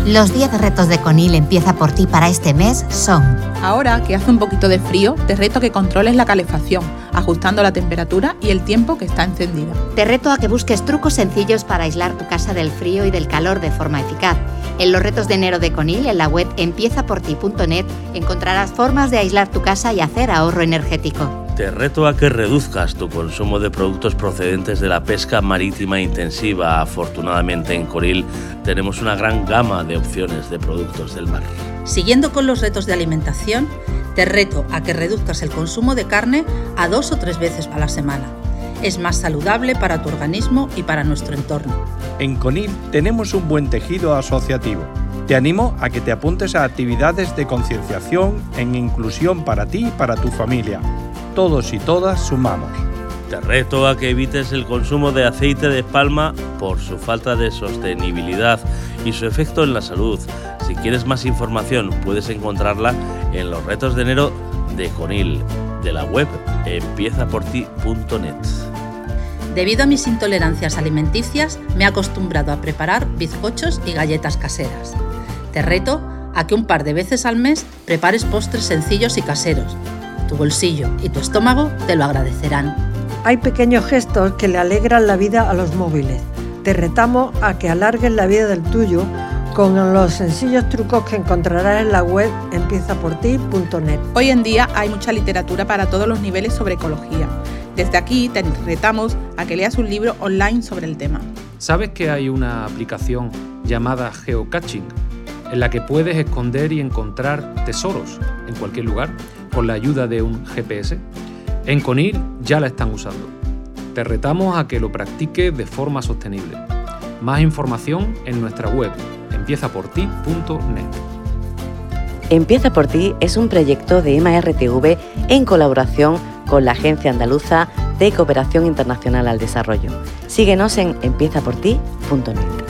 Los 10 retos de Conil Empieza por ti para este mes son: ahora que hace un poquito de frío, te reto a que controles la calefacción, ajustando la temperatura y el tiempo que está encendida. Te reto a que busques trucos sencillos para aislar tu casa del frío y del calor de forma eficaz. En los retos de enero de Conil, en la web empiezaporti.net, encontrarás formas de aislar tu casa y hacer ahorro energético. Te reto a que reduzcas tu consumo de productos procedentes de la pesca marítima intensiva. Afortunadamente en Conil tenemos una gran gama de opciones de productos del mar. Siguiendo con los retos de alimentación, te reto a que reduzcas el consumo de carne a 2 o 3 veces a la semana. Es más saludable para tu organismo y para nuestro entorno. En Conil tenemos un buen tejido asociativo. Te animo a que te apuntes a actividades de concienciación en inclusión para ti y para tu familia. Todos y todas sumamos. Te reto a que evites el consumo de aceite de palma por su falta de sostenibilidad y su efecto en la salud. Si quieres más información, puedes encontrarla en los retos de enero de Conil, de la web empiezaporti.net. Debido a mis intolerancias alimenticias, me he acostumbrado a preparar bizcochos y galletas caseras. Te reto a que un par de veces al mes prepares postres sencillos y caseros. Tu bolsillo y tu estómago te lo agradecerán. Hay pequeños gestos que le alegran la vida a los móviles. Te retamos a que alargues la vida del tuyo con los sencillos trucos que encontrarás en la web empiezaporti.net. Hoy en día hay mucha literatura para todos los niveles sobre ecología. Desde aquí te retamos a que leas un libro online sobre el tema. ¿Sabes que hay una aplicación llamada Geocaching en la que puedes esconder y encontrar tesoros en cualquier lugar con la ayuda de un GPS? En Conil ya la están usando. Te retamos a que lo practiques de forma sostenible. Más información en nuestra web empiezaporti.net. Empieza por ti es un proyecto de MRTV en colaboración con la Agencia Andaluza de Cooperación Internacional al Desarrollo. Síguenos en empiezaporti.net.